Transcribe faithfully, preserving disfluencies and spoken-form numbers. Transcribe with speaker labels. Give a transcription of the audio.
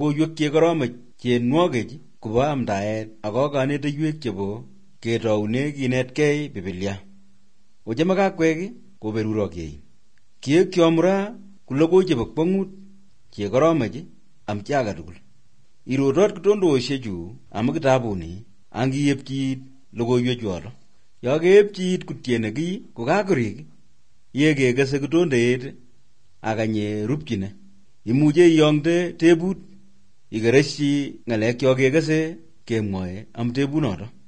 Speaker 1: logoiwek chekoromech tienwogik kobo amdaet ak kaneteiywek chebo ketoune kinetkei Biblia. Ochame kakwek koberurokei. Kiekchomra kulogoi chebo kwongut chekoromech amchi age tugul. Irotot kitondoshechu amu kitabuni angiyepchi logoiwechuoto. Yo keepchi kutiene kiy kokakorik yekekese kitondeet akanye rupchine. Imuche iyongte tebut ikereshi ng'alek cho kekese kemwoe am tebunoto.